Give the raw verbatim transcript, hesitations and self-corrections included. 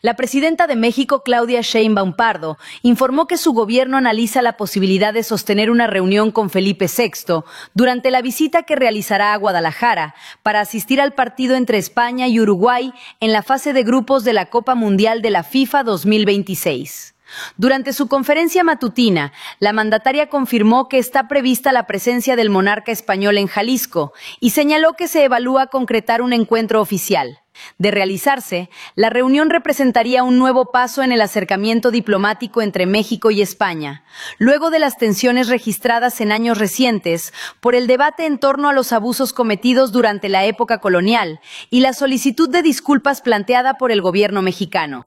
La presidenta de México, Claudia Sheinbaum Pardo, informó que su gobierno analiza la posibilidad de sostener una reunión con Felipe sexto durante la visita que realizará a Guadalajara para asistir al partido entre España y Uruguay en la fase de grupos de la Copa Mundial de la FIFA dos mil veintiséis. Durante su conferencia matutina, la mandataria confirmó que está prevista la presencia del monarca español en Jalisco y señaló que se evalúa concretar un encuentro oficial. De realizarse, la reunión representaría un nuevo paso en el acercamiento diplomático entre México y España, luego de las tensiones registradas en años recientes por el debate en torno a los abusos cometidos durante la época colonial y la solicitud de disculpas planteada por el gobierno mexicano.